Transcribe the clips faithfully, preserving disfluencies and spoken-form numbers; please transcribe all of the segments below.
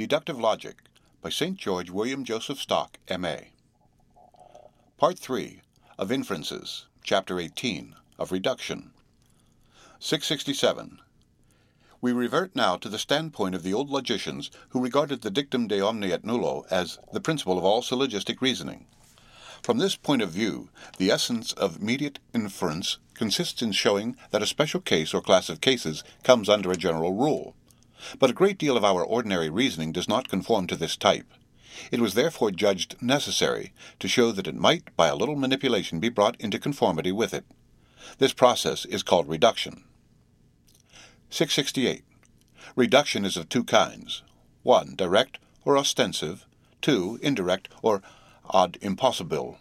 Deductive Logic by Saint George William Joseph Stock, M A Part three of Inferences, Chapter eighteen, of Reduction. six sixty-seven. We revert now to the standpoint of the old logicians who regarded the dictum de omni et nullo as the principle of all syllogistic reasoning. From this point of view, the essence of immediate inference consists in showing that a special case or class of cases comes under a general rule. But a great deal of our ordinary reasoning does not conform to this type. It was therefore judged necessary to show that it might, by a little manipulation, be brought into conformity with it. This process is called reduction. six sixty-eight. Reduction is of two kinds. one. Direct or ostensive. two. Indirect or ad impossibile.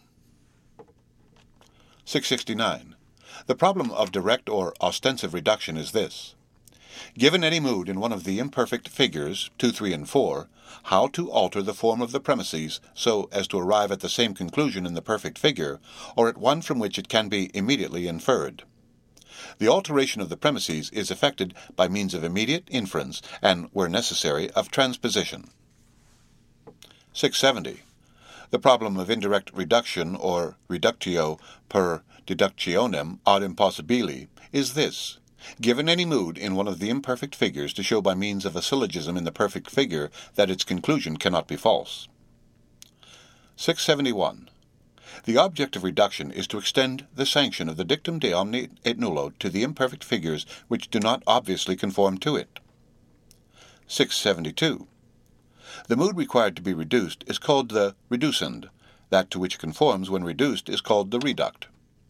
six sixty-nine. The problem of direct or ostensive reduction is this. Given any mood in one of the imperfect figures, two, three, and four, how to alter the form of the premises so as to arrive at the same conclusion in the perfect figure, or at one from which it can be immediately inferred. The alteration of the premises is effected by means of immediate inference, and, where necessary, of transposition. six seventy. The problem of indirect reduction, or reductio per deductionem ad impossibile, is this. Given any mood in one of the imperfect figures to show by means of a syllogism in the perfect figure that its conclusion cannot be false. six seventy-one. The object of reduction is to extend the sanction of the dictum de omni et nullo to the imperfect figures which do not obviously conform to it. six seventy-two. The mood required to be reduced is called the reducend. That to which it conforms when reduced is called the reduct.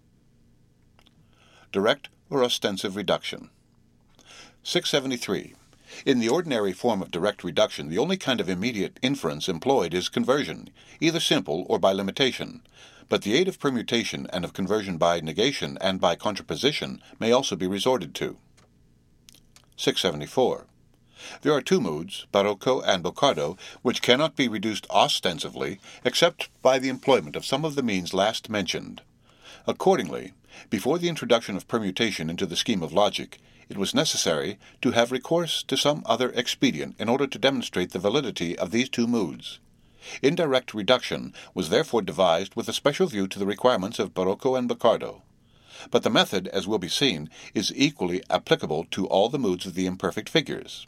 Direct or ostensive reduction. six seventy-three. In the ordinary form of direct reduction, the only kind of immediate inference employed is conversion, either simple or by limitation, but the aid of permutation and of conversion by negation and by contraposition may also be resorted to. six seventy-four. There are two moods, Barocco and Boccardo, which cannot be reduced ostensively except by the employment of some of the means last mentioned. Accordingly, before the introduction of permutation into the scheme of logic, it was necessary to have recourse to some other expedient in order to demonstrate the validity of these two moods. Indirect reduction was therefore devised with a special view to the requirements of Barocco and Boccardo. But the method, as will be seen, is equally applicable to all the moods of the imperfect figures.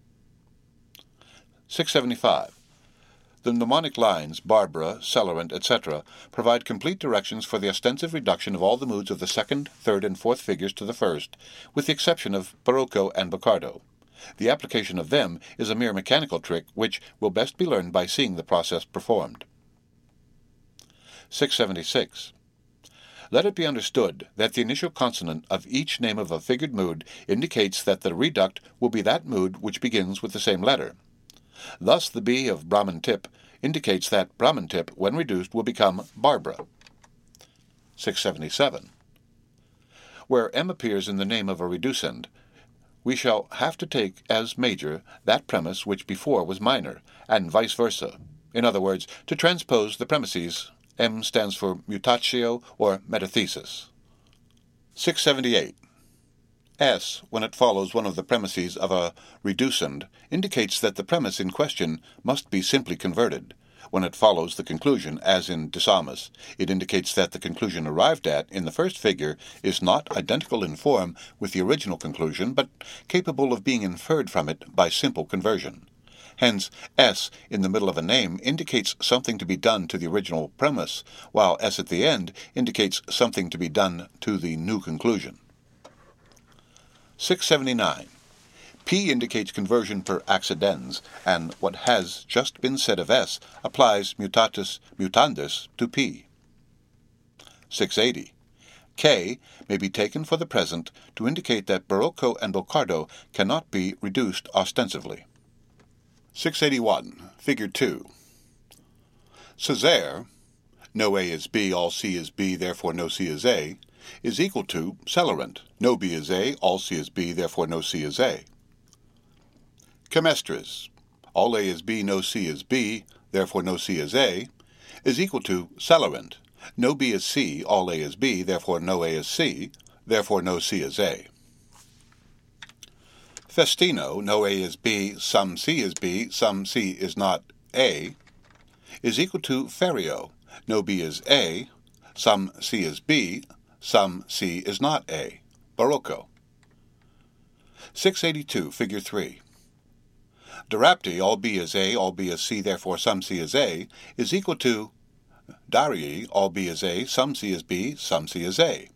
six seventy-five. The mnemonic lines Barbara, Celerant, et cetera provide complete directions for the ostensive reduction of all the moods of the second, third, and fourth figures to the first, with the exception of Barocco and Boccardo. The application of them is a mere mechanical trick which will best be learned by seeing the process performed. six seventy-six. Let it be understood that the initial consonant of each name of a figured mood indicates that the reduct will be that mood which begins with the same letter. Thus the B of Brahmantip indicates that Brahmantip, when reduced, will become Barbara. six seventy-seven. Where M appears in the name of a reducend, we shall have to take as major that premise which before was minor, and vice versa. In other words, to transpose the premises, M stands for mutatio or metathesis. six seventy-eight. S, when it follows one of the premises of a reducend, indicates that the premise in question must be simply converted. When it follows the conclusion, as in Desamus, it indicates that the conclusion arrived at in the first figure is not identical in form with the original conclusion, but capable of being inferred from it by simple conversion. Hence, S in the middle of a name indicates something to be done to the original premise, while S at the end indicates something to be done to the new conclusion. six seventy-nine. P indicates conversion per accidens, and what has just been said of S applies mutatis mutandis to P. six eighty. K may be taken for the present to indicate that Barocco and Boccardo cannot be reduced ostensively. six eighty-one. Figure two. Césaire, no A is B, all C is B, therefore no C is A, is equal to Celerant, no B is A, all C is B, therefore no C is A. Chemestris, all A is B, no C is B, therefore no C is A, is equal to Celerant, no B is C, all A is B, therefore no A is C, therefore no C is A. Festino, no A is B, some C is B, some C is not A, is equal to Ferio, no B is A, some C is B, some C is not A, Barocco. six eighty-two, Figure three. Darapti, all B is A, all B is C, therefore some C is A, is equal to Darii, all B is A, some C is B, some C is A.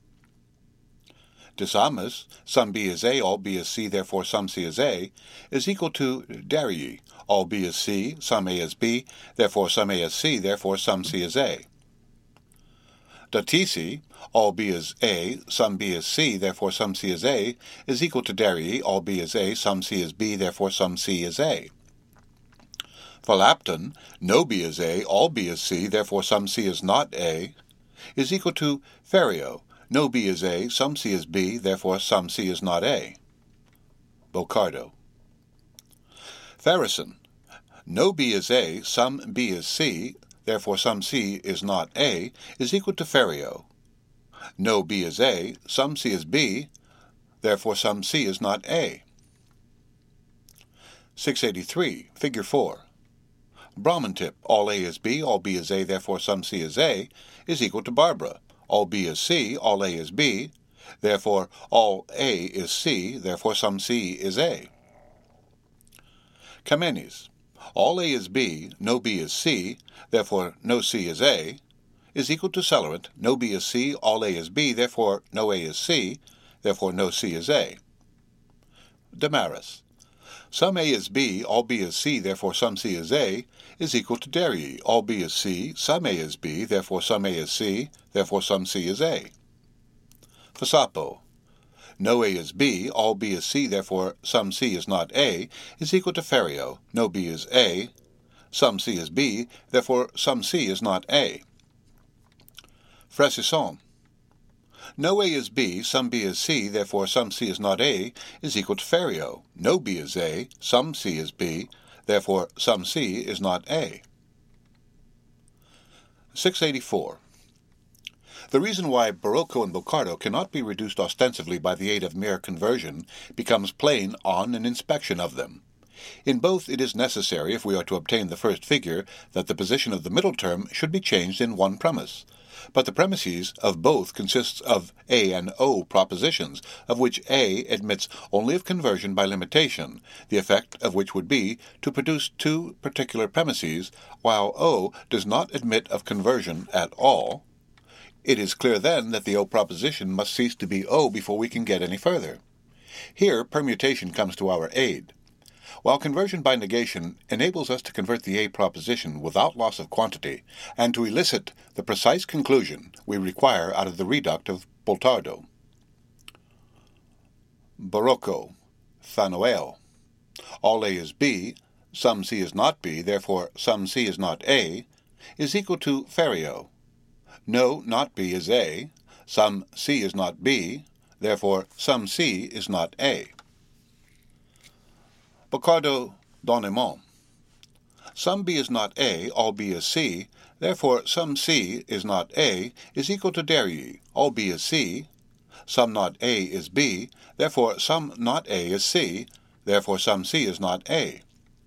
Disamus, some B is A, all B is C, therefore some C is A, is equal to Darii, all B is C, some A is B, therefore some A is C, therefore some C is A. Datisi, all B is A, some B is C, therefore some C is A, is equal to Darii, all B is A, some C is B, therefore some C is A. Philapton, no B is A, all B is C, therefore some C is not A, is equal to Ferio, no B is A, some C is B, therefore some C is not A. Bocardo. Pharisson, no B is A, some B is C, therefore some C is not A, is equal to Ferio. No B is A, some C is B, therefore some C is not A. six eighty-three, Figure four. Brahmantip, all A is B, all B is A, therefore some C is A, is equal to Barbara. All B is C, all A is B, therefore all A is C, therefore some C is A. Kamenis, all A is B, no B is C, therefore no C is A, is equal to Celerant, no B is C, all A is B, therefore no A is C, therefore no C is A. Damaris, some A is B, all B is C, therefore some C is A, is equal to Darii, all B is C, some A is B, therefore some A is C, therefore some C is A. Fasapo, no A is B, all B is C, therefore some C is not A, is equal to Ferio, no B is A, some C is B, therefore some C is not A. Fraisesson, no A is B, some B is C, therefore some C is not A, is equal to Ferio, no B is A, some C is B, therefore some C is not A. six eighty-four. The reason why Barocco and Bocardo cannot be reduced ostensively by the aid of mere conversion becomes plain on an inspection of them. In both it is necessary, if we are to obtain the first figure, that the position of the middle term should be changed in one premise. But the premises of both consists of A and O propositions, of which A admits only of conversion by limitation, the effect of which would be to produce two particular premises, while O does not admit of conversion at all. It is clear then that the O proposition must cease to be O before we can get any further. Here permutation comes to our aid. While conversion by negation enables us to convert the A proposition without loss of quantity, and to elicit the precise conclusion we require out of the reduct of Boltardo. Barocco, Fanoeo. All A is B, some C is not B, therefore some C is not A, is equal to Ferio. No, not B is A, some C is not B, therefore some C is not A. Bocardo Donnemont. Some B is not A, all B is C, therefore some C is not A, is equal to Darii, all B is C, some not A is B, therefore some not A is C, therefore some C is not A.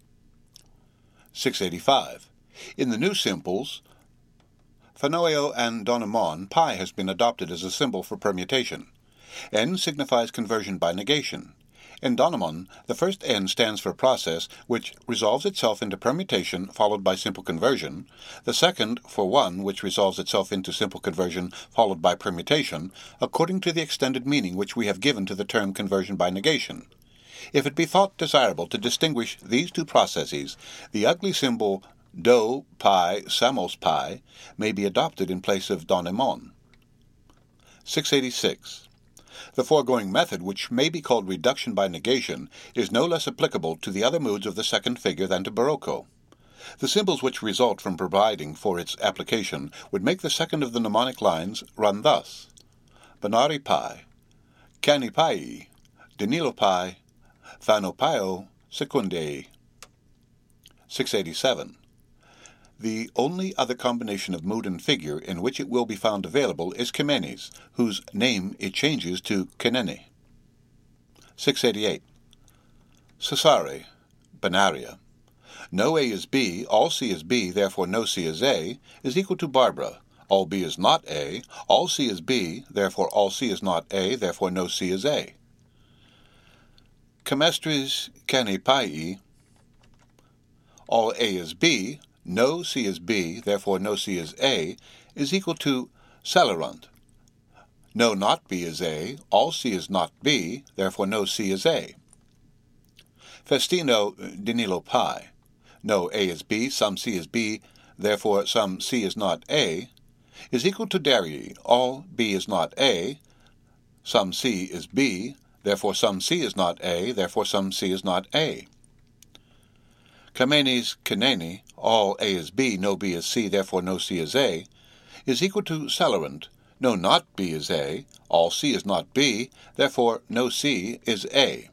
six eighty-five. In the new simples, Fanoeo and Donnemont, pi has been adopted as a symbol for permutation. N signifies conversion by negation. In Donnemont, the first N stands for process, which resolves itself into permutation followed by simple conversion, the second for one, which resolves itself into simple conversion followed by permutation, according to the extended meaning which we have given to the term conversion by negation. If it be thought desirable to distinguish these two processes, the ugly symbol do, pi, samos pi may be adopted in place of Donnemont. six eighty-six. The foregoing method, which may be called reduction by negation, is no less applicable to the other moods of the second figure than to Barocco. The symbols which result from providing for its application would make the second of the mnemonic lines run thus: Banari pi, Cani pai, Danilo pi, Thanopio secundei. six eighty-seven. The only other combination of mood and figure in which it will be found available is Ximenes, whose name it changes to Kenene. six eighty-eight. Cesare, Benaria. No A is B, all C is B, therefore no C is A, is equal to Barbara. All B is not A, all C is B, therefore all C is not A, therefore no C is A. Camestris Canipai. All A is B, no C is B, therefore no C is A, is equal to Celerant. No not B is A, all C is not B, therefore no C is A. Festino Danilo Pi. No A is B, some C is B, therefore some C is not A, is equal to Darii. All B is not A, some C is B, therefore some C is not A, therefore some C is not A. Kamenes Kaneni. All A is B, no B is C, therefore no C is A, is equal to Celerant. No not B is A, all C is not B, therefore no C is A.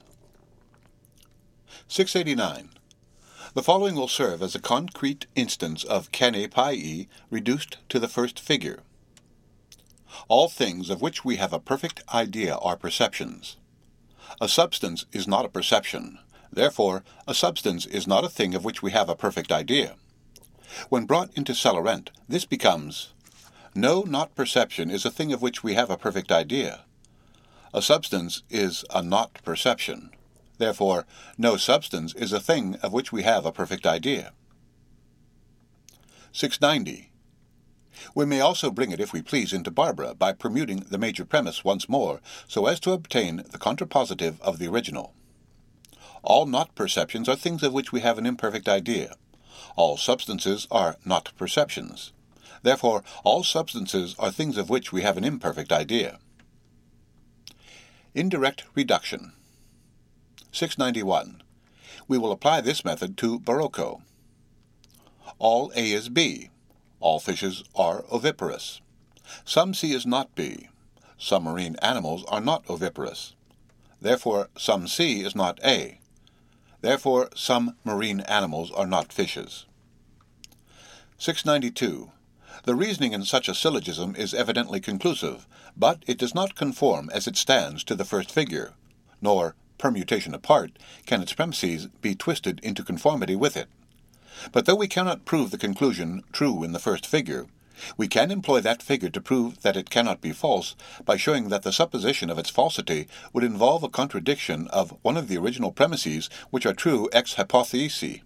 six eighty-nine. The following will serve as a concrete instance of Kane Pai reduced to the first figure. All things of which we have a perfect idea are perceptions. A substance is not a perception. Therefore, a substance is not a thing of which we have a perfect idea. When brought into Celerant, this becomes, no not perception is a thing of which we have a perfect idea. A substance is a not perception. Therefore, no substance is a thing of which we have a perfect idea. six ninety. We may also bring it, if we please, into Barbara by permuting the major premise once more, so as to obtain the contrapositive of the original. All not perceptions are things of which we have an imperfect idea. All substances are not perceptions. Therefore, all substances are things of which we have an imperfect idea. Indirect reduction. six ninety-one. We will apply this method to Barocco. All A is B. All fishes are oviparous. Some C is not B. Some marine animals are not oviparous. Therefore, some C is not A. Therefore, some marine animals are not fishes. six ninety-two. The reasoning in such a syllogism is evidently conclusive, but it does not conform as it stands to the first figure, nor, permutation apart, can its premises be twisted into conformity with it. But though we cannot prove the conclusion true in the first figure, we can employ that figure to prove that it cannot be false by showing that the supposition of its falsity would involve a contradiction of one of the original premises which are true ex hypothesi.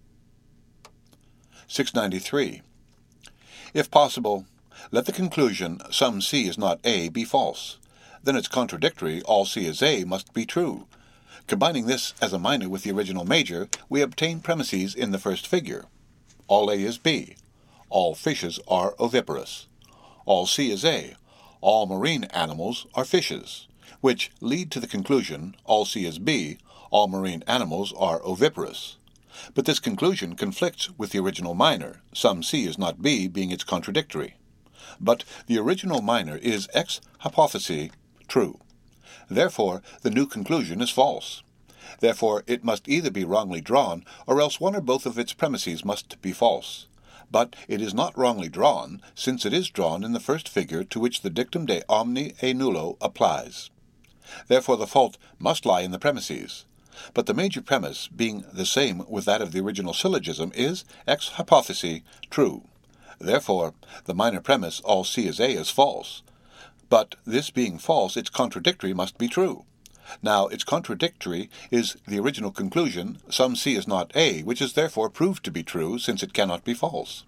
six ninety-three. If possible, let the conclusion some C is not A be false. Then its contradictory all C is A must be true. Combining this as a minor with the original major, we obtain premises in the first figure. All A is B. All fishes are oviparous. All C is A. All marine animals are fishes, which lead to the conclusion, all C is B. All marine animals are oviparous. But this conclusion conflicts with the original minor, some C is not B being its contradictory. But the original minor is ex hypothesi true. Therefore, the new conclusion is false. Therefore, it must either be wrongly drawn, or else one or both of its premises must be false. But it is not wrongly drawn, since it is drawn in the first figure to which the dictum de omni e nullo applies. Therefore the fault must lie in the premises. But the major premise, being the same with that of the original syllogism, is, ex hypothesi, true. Therefore, the minor premise, all C is A, is false. But this being false, its contradictory must be true. Now, its contradictory is the original conclusion, some C is not A, which is therefore proved to be true, since it cannot be false.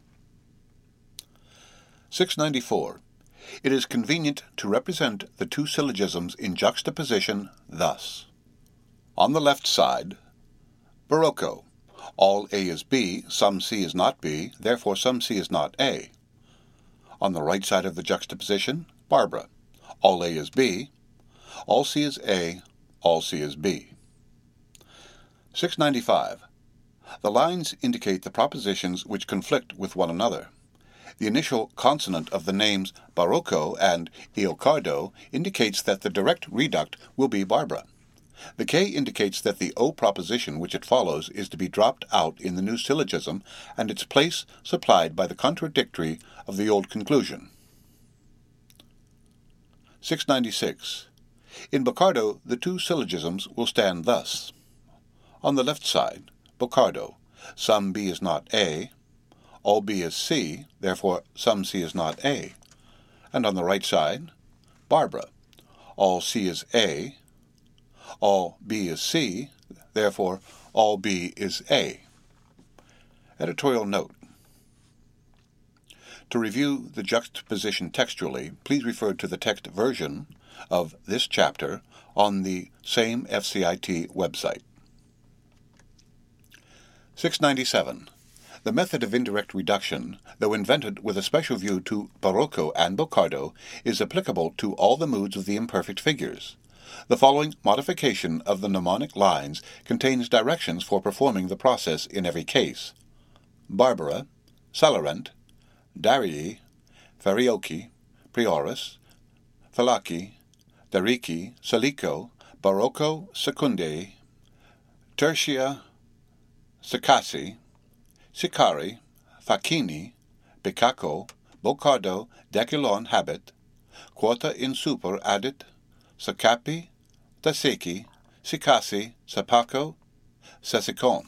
six ninety-four. It is convenient to represent the two syllogisms in juxtaposition thus. On the left side, Barocco. All A is B, some C is not B, therefore some C is not A. On the right side of the juxtaposition, Barbara. All A is B, all C is A, all C is B. six ninety-five. The lines indicate the propositions which conflict with one another. The initial consonant of the names Barocco and Iocardo indicates that the direct reduct will be Barbara. The K indicates that the O proposition which it follows is to be dropped out in the new syllogism, and its place supplied by the contradictory of the old conclusion. six ninety-six. In Boccardo, the two syllogisms will stand thus. On the left side, Bocardo, some B is not A. All B is C, therefore some C is not A. And on the right side, Barbara, all C is A. All B is C, therefore all B is A. Editorial note. To review the juxtaposition textually, please refer to the text version of this chapter on the same F C I T website. six ninety-seven. The method of indirect reduction, though invented with a special view to Barocco and Bocardo, is applicable to all the moods of the imperfect figures. The following modification of the mnemonic lines contains directions for performing the process in every case. Barbara, Celarent, Darii, Fariochi, Prioris, Falaki, Dariki, Salico, Barocco Secundae, Tertia, Sicassi, Sicari, Facchini, Bicacco, Bocardo, Deculon habet, quota in super addit, Sacapi, Taseki, Sicassi, Sapaco, Sesicon.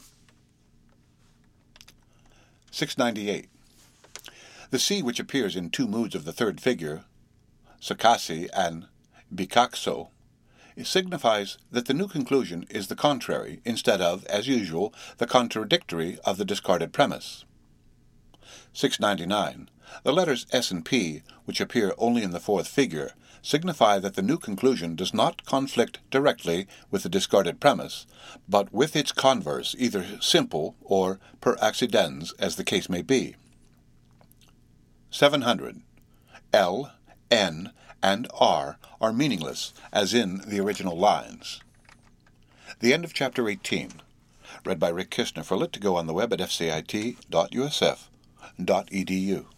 six ninety-eight. The C which appears in two moods of the third figure, Sicassi and Bicaxo, signifies that the new conclusion is the contrary, instead of, as usual, the contradictory of the discarded premise. six ninety-nine. The letters S and P, which appear only in the fourth figure, signify that the new conclusion does not conflict directly with the discarded premise, but with its converse, either simple or per accidens, as the case may be. seven hundred. L, N, and R are meaningless, as in the original lines. The end of Chapter eighteen. Read by Rick Kistner for Lit to Go on the web at f c i t dot u s f dot e d u.